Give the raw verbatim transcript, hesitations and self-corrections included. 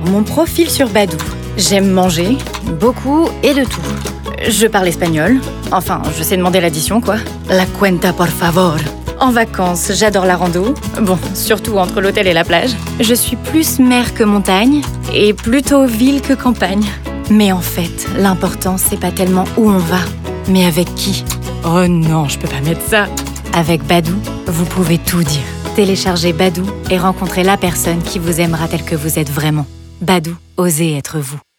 mon profil sur Badoo. J'aime manger, beaucoup et de tout. Je parle espagnol. Enfin, je sais demander l'addition, quoi. La cuenta, por favor. En vacances, j'adore la rando. Bon, surtout entre l'hôtel et la plage. Je suis plus mer que montagne et plutôt ville que campagne. Mais en fait, l'important, c'est pas tellement où on va, mais avec qui. Oh non, je peux pas mettre ça. Avec Badoo, vous pouvez tout dire. Téléchargez Badoo et rencontrez la personne qui vous aimera tel que vous êtes vraiment. Badoo, osez être vous.